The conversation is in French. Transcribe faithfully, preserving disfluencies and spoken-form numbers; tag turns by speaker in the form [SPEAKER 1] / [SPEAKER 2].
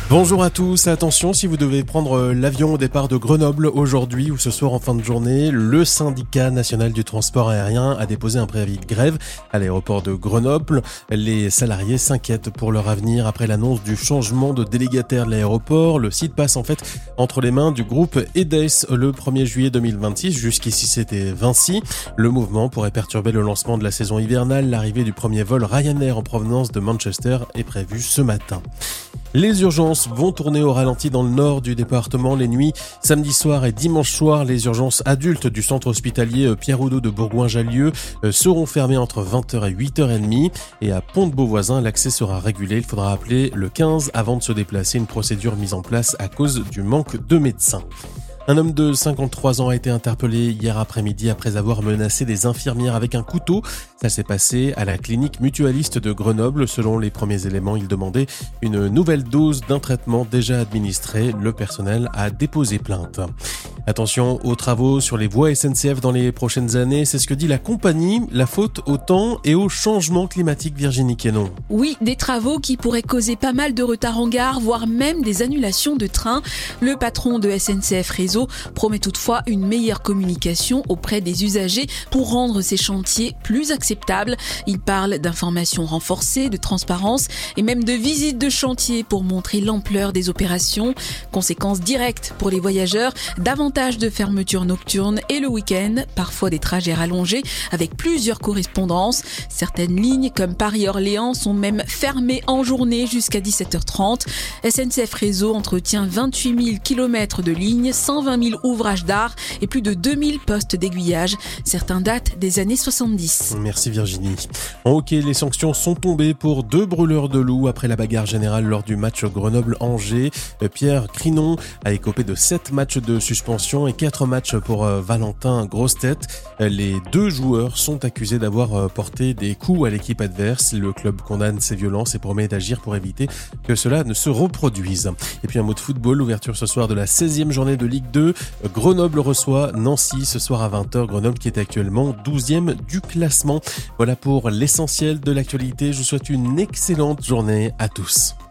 [SPEAKER 1] Bonjour à tous, attention si vous devez prendre l'avion au départ de Grenoble aujourd'hui ou ce soir en fin de journée, le syndicat national du transport aérien a déposé un préavis de grève à l'aéroport de Grenoble. Les salariés s'inquiètent pour leur avenir après l'annonce du changement de délégataire de l'aéroport. Le site passe en fait entre les mains du groupe Edes le premier juillet deux mille vingt-six, jusqu'ici c'était Vinci. Le mouvement pourrait perturber le lancement de la saison hivernale. L'arrivée du premier vol Ryanair en provenance de Manchester est prévue ce matin. Les urgences vont tourner au ralenti dans le nord du département les nuits. Samedi soir et dimanche soir, les urgences adultes du centre hospitalier Pierre Oudot de Bourgoin-Jallieu seront fermées entre vingt heures et huit heures trente. Et à Pont-de-Beauvoisin, l'accès sera régulé. Il faudra appeler le quinze avant de se déplacer. Une procédure mise en place à cause du manque de médecins. Un homme de cinquante-trois ans a été interpellé hier après-midi après avoir menacé des infirmières avec un couteau. Ça s'est passé à la clinique mutualiste de Grenoble. Selon les premiers éléments, il demandait une nouvelle dose d'un traitement déjà administré. Le personnel a déposé plainte. Attention aux travaux sur les voies S N C F dans les prochaines années, c'est ce que dit la compagnie. La faute au temps et au changement climatique, Virginie Quénon.
[SPEAKER 2] Oui, des travaux qui pourraient causer pas mal de retard en gare, voire même des annulations de trains. Le patron de S N C F Réseau promet toutefois une meilleure communication auprès des usagers pour rendre ces chantiers plus acceptables. Il parle d'informations renforcées, de transparence et même de visites de chantier pour montrer l'ampleur des opérations. Conséquences directes pour les voyageurs, davantage de fermetures nocturnes et le week-end, parfois des trajets rallongés avec plusieurs correspondances. Certaines lignes comme Paris-Orléans sont même fermées en journée jusqu'à dix-sept heures trente. S N C F Réseau entretient vingt-huit mille kilomètres de lignes, cent vingt mille ouvrages d'art et plus de deux mille postes d'aiguillage. Certains datent des années soixante-dix.
[SPEAKER 1] Merci Virginie. En hockey, les sanctions sont tombées pour deux brûleurs de loups après la bagarre générale lors du match Grenoble-Angers. Pierre Crinon a écopé de sept matchs de suspension et quatre matchs pour Valentin Grosse-Tête. Les deux joueurs sont accusés d'avoir porté des coups à l'équipe adverse. Le club condamne ces violences et promet d'agir pour éviter que cela ne se reproduise. Et puis un mot de football, ouverture ce soir de la seizième journée de Ligue deux. Grenoble reçoit Nancy ce soir à vingt heures. Grenoble qui est actuellement douzième du classement. Voilà pour l'essentiel de l'actualité. Je vous souhaite une excellente journée à tous.